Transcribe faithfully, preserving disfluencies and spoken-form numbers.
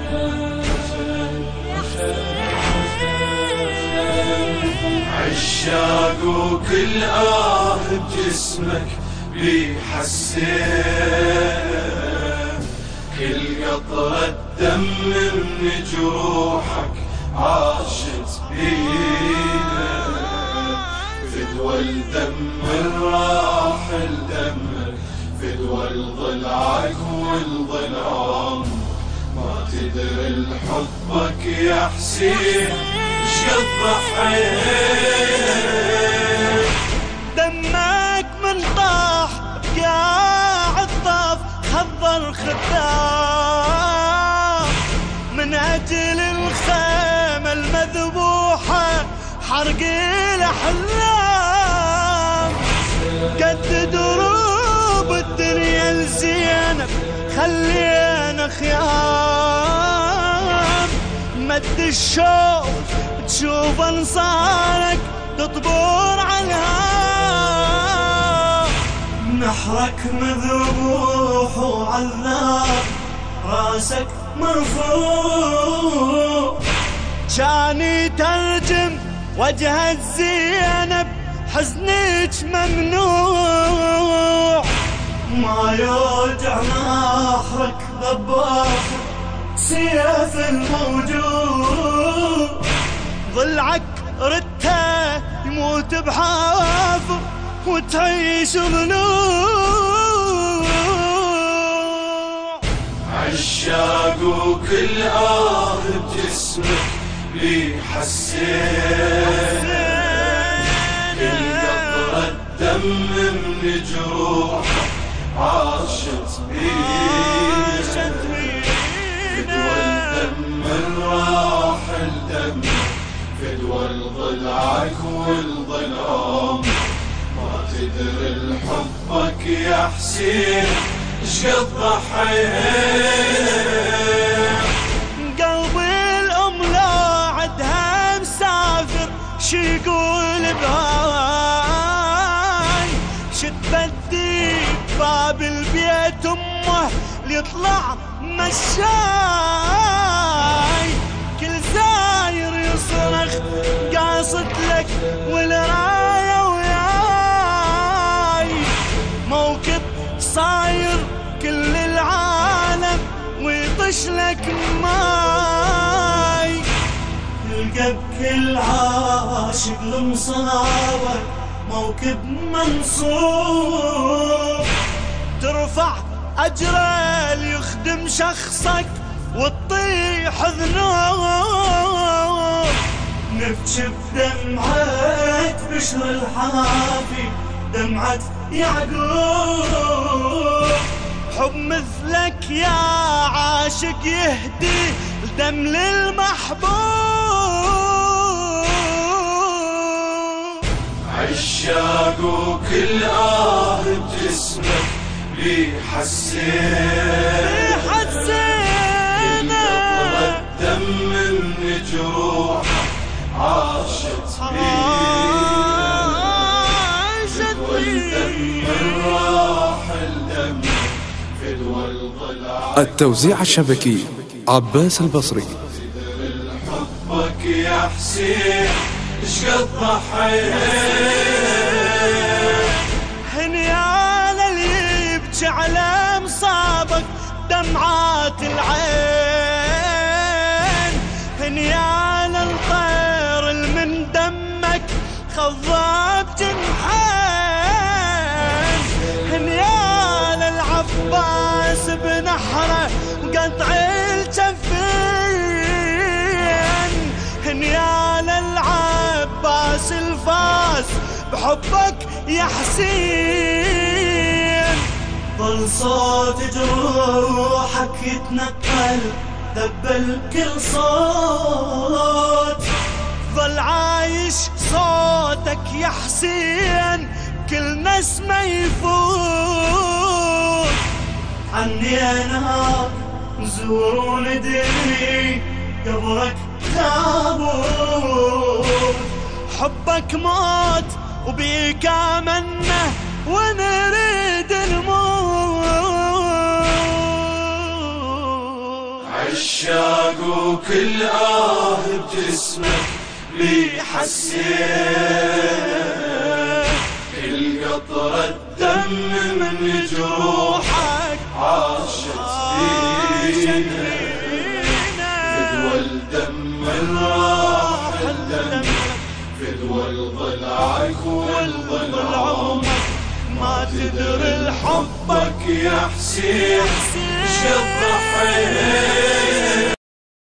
عشاق وكل آه بجسمك بيحسين، كل قطرة دم من جروحك عاشت بينا، فدوى الدم الراحل دمك، فدوى الضلعك والظلام، ما تدري لحبك يا حسين شقد ضحيت. دمك من طاح بقاع الطاف خضر خدام، من أجل الخيمة المذبوحة حرق الأحلام، قد دروب الدنيا الزينب خلينا خيام، مد الشوق تشوف انصارك تطبور عنها، نحرك مذبوح وعذاب راسك مرفوع، كان يترجم وجه الزينب حزنك ممنوع، ما يوجع نحرك ضباح سيف الموجوع، ضلعك ردته يموت بحافر وتعيش ضلوع. عشاق وكل آه بجسمك بيحسين، كل قطرة دم من جروحك عاشت بينا، فدوى الدم الراحل دمك، فدوى الضلعك والظلام، ما تدري لحبك يا حسين شقد ضحيت. قلبي الأم لا عدها مسافر شي يقول بهاي، شتبدي باب البيت أمه ليطلع مشاي، كل زاير يصرخ قاصد لك والراية وياي، موكب صاير كل العالم ويطش لك ماي، يلقى بكل عاشق المصابر موكب منصوب، ترفع أجره ليخدم شخصك وتطيح ذنوب، نبكي بدمعة بشر الحافي دمعة يعقوب، حب مثلك يا عاشق يهدي الدم للمحبوب. عشاق وكل آه بجسمك بيحسين، بيحسين، كل قطرة دم من جروحك عاشت بينا، فدوى الدم الراحل دمك، فدوى الضلع. التوزيع الشبكي عباس البصري. حبك يا حسين شقد ضحيت. هنيال اللي يبكي على مصابك دمعات العين، هنيال الطير من دمك خضاب جنحين، هنيال العباس بنحره وقطع الجفين، هنيال العباس الفاس بحبك يا حسين، ظل صوت جروحك يتنقل دبل كل صوت، ظل عايش صوتك يا حسين كل نسمة يفوت، عني انا نزور وندري قبرك تابوت، حبك موت وبيك آمنا ونريد الموت. عشاق وكل آه بجسمك لي حسيت، كل قطرة دم من جروحك عاشت فينا، فدوى الدم راح الدم، فدوى الضلعك والضلع عمرك ما تدري لحبك يا حسين شد ضحيت.